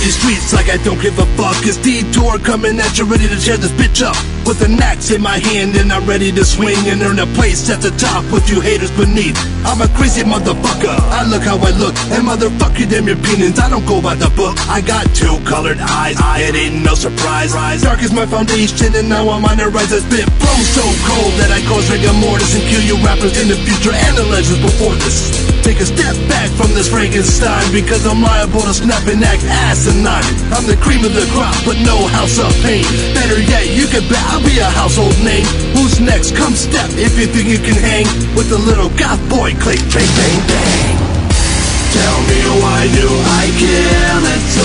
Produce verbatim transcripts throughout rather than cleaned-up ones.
these streets like I don't give a fuck. It's Detour coming at you, ready to tear this bitch up. With an axe in my hand and I'm ready to swing and earn a place at the top with you haters beneath. I'm a crazy motherfucker, I look how I look, and motherfucker them your opinions, I don't go by the book. I got two colored eyes, it ain't no surprise. Dark is my foundation and now I'm on the rise. I spit flow so cold that I cause rigor mortis and kill you rappers in the future and the legends before this. Take a step back from this Frankenstein because I'm liable to snap and act asinine. I'm the cream of the crop but no house of pain. Better yet, you can bet I'll be a household name. Who's next? Come step if you think you can hang with the little goth boy click, bang, bang, bang. Tell me why do I kill it so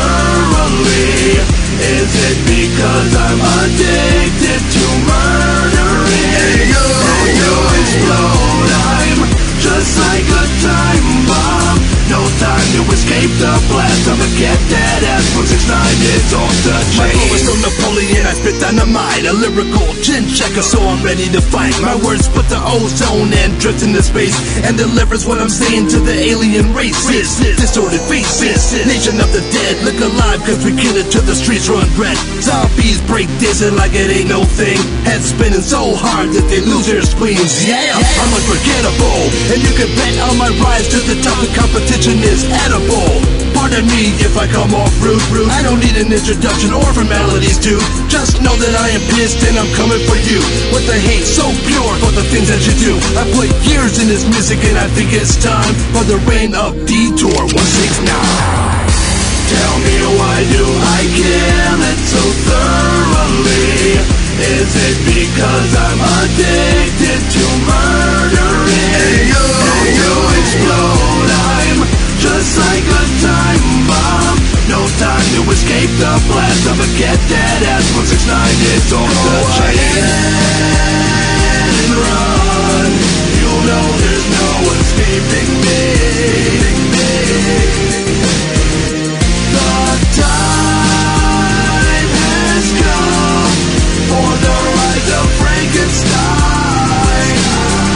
thoroughly? Is it because I'm addicted to murdering? Hey, you, and you explode, I'm just like a time bomb. No time to escape the blast. I'ma get that ass one six nine, it's off the chain. My flow is from Napoleon, I spit dynamite. A lyrical chin checker, so I'm ready to fight. My words put the ozone and drift into space and delivers what I'm saying to the alien races. Distorted faces, nation of the dead, look alive cause we kill it till the streets run red. Zombies break dancing like it ain't no thing. Heads spinning so hard that they lose their spleens. Yeah, I'm unforgettable, and you can bet on my rise to the top. The competition is edible. Pardon me if I come off rude, rude. I don't need an introduction or formalities too. Just know that I am pissed and I'm coming for you with the hate so pure for the things that you do. I put years in this music and I think it's time for the reign of Detour one six nine. Tell me why do I kill it so thoroughly? Is it because I'm addicted to murdering? Hey, you, and you explode, I'm just like a time bomb. No time to escape the blast. I'ma get that ass one six nine, it's off the chain. And run, you know there's no escaping me. The time has come for the rise of Frankenstein.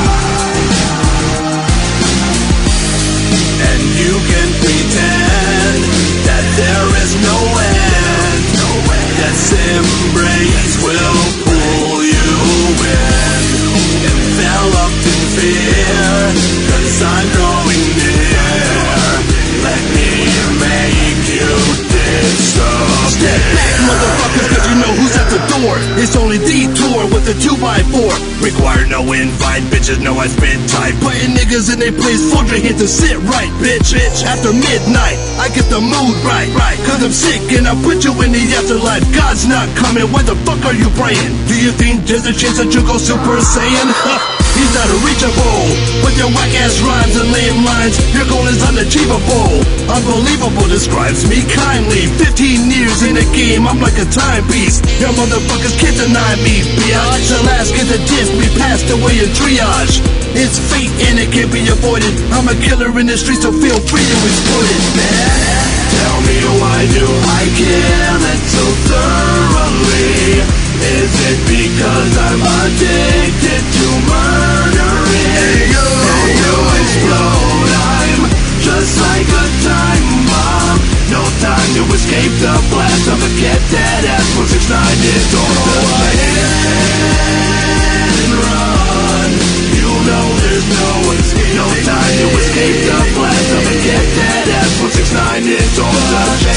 And you can pretend that there is no end. Yes, embrace will pull you in, enveloped in fear, cause I'm growing near. Let me make you disappear. Step back, motherfuckers, cause you know who's at the door. It's only Detour with a two by four. Require no invite, bitches know I spit tight. Putting niggas in their place, forge your hit to sit right, bitch, bitch. After midnight, I get the mood right, right. Cause I'm sick and I'll put you in the afterlife. God's not coming, why the fuck are you praying? Do you think there's a chance that you go Super Saiyan? He's not reachable with your whack ass rhymes and lame lines. Your goal is unachievable. Unbelievable describes me kindly. Fifteen years in the game, I'm like a timepiece. Your motherfuckers can't deny me, biatch. The last kid that dissed me passed away in triage. It's fate and it can't be avoided. I'm a killer in the streets, so feel free to exploit it, man. Tell me why do I kill it so thoroughly? Is it because I'm addicted to murdering? Hey, you, and you explode, I'm just like a time bomb. No time to escape the blast. I'ma get that ass one six nine, it's on the chain. And run, you know there's no escape. No time to escape the blast. I'ma get that ass one six nine, it's on the chain.